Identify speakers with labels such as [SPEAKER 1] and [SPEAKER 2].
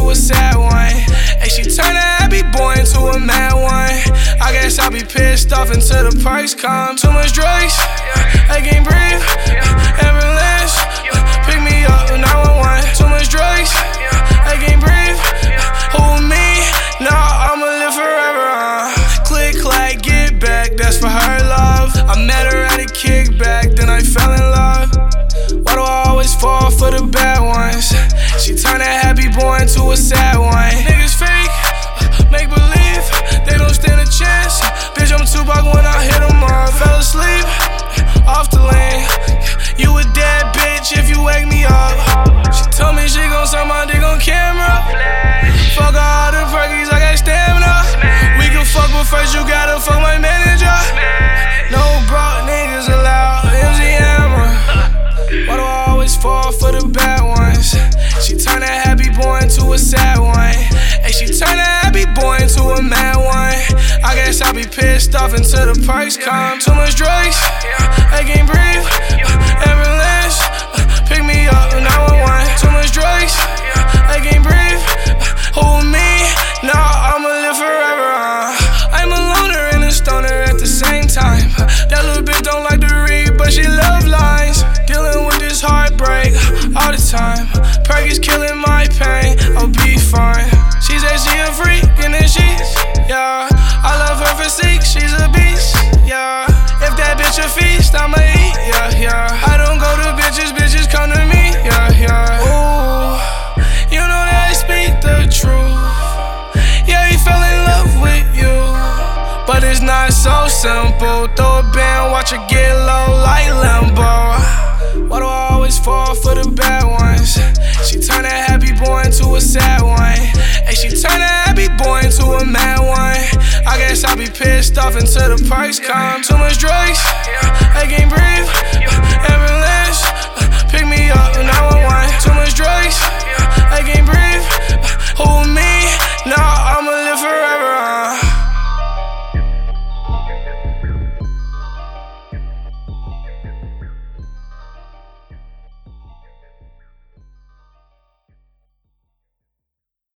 [SPEAKER 1] into a sad one. Hey, she turned a happy boy into a mad one. I guess I'll be pissed off until the price comes. Too much drugs, I can't breathe. Ambulance, pick me up 911. Too much drugs, I can't breathe. Who me? Nah, I'ma live forever. Click, clack, get back, that's for her love. I met her at a kickback, then I fell in love. Why do I always fall for the bad ones? She turned a happy boy into a sad one. Niggas fake, make believe, they don't stand a chance. Bitch, I'm Tupac when I hit them up. Fell asleep, off the lane. You a dead bitch if you wake me up. She told me she gon' suck my dick on camera. Fuck all the perkies, I got stamina. We can fuck, but first you gotta fuck my manager. No broke niggas allowed, MC Hammer. Why do I always fall for the bad ones? She turned a happy boy into a sad one. Hey, she turned a happy boy into a mad one. I guess I'll be pissed off until the price comes. Too much drugs, I can't breathe. Ambulance, pick me up 911. Too much drugs, I can't breathe. Who me? Nah, I'ma live forever. I'm a loner and a stoner at the same time. That little bitch don't like to read, but she love lines. Dealing with this heartbreak all the time. Perky's killing my pain, I'll be fine. She said she a freak in the sheets, yeah. I love her physique, she's a beast, yeah. If that bitch a feast, I'ma eat, yeah, yeah. I don't go to bitches, bitches come to me, yeah, yeah. Ooh, you know that I speak the truth. Yeah, he fell in love with you, but it's not so simple. Throw a band, watch her get low like Lambo. Why do I always fall for the bad ones? She turned a happy boy into a sad one. Hey, she turned a happy boy into a mad one. I guess I'll be pissed off until the price comes. Too much drugs, I can't breathe.